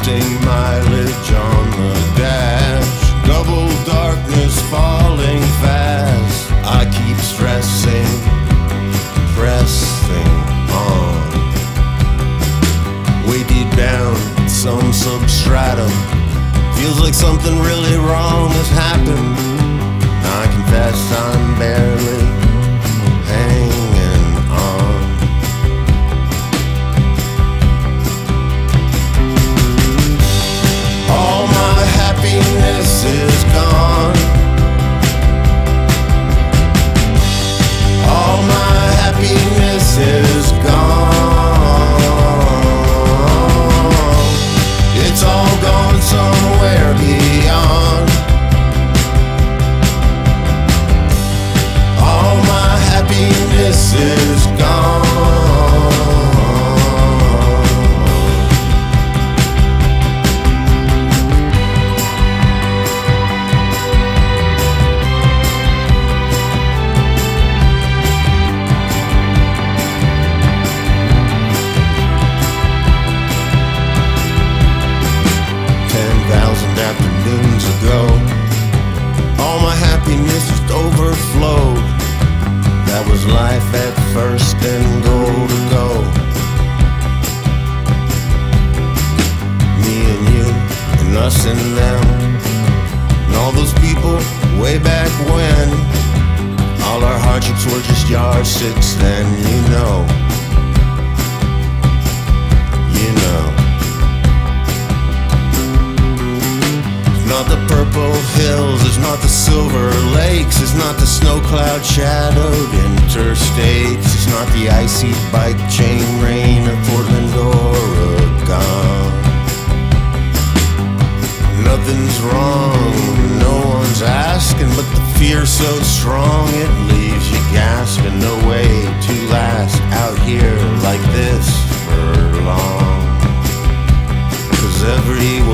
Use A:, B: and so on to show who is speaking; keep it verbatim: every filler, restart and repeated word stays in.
A: wasting mileage on the dash. Double darkness falling fast. I keep stressing, pressing on. Way deep down, some substratum. Feels like something really wrong has happened. I confess I'm barely hanging on. All my happiness is gone. All my happiness is gone. It's all gone somewhere beyond. All my happiness is gone. Ten thousand afternoons ago, all my happiness just overflowed. That was life at first and go to go. Me and you and us and them, and all those people way back when. All our hardships were just yardsticks then, you know. You know. It's not the purple hills, it's not the silver lakes, it's not the snow cloud shadowed interstates, it's not the icy bike chain rain of Portland, Oregon. Nothing's wrong, no one's asking, but the fear's so strong it leaves you gasping. No way to last out here like this for long. 'Cause every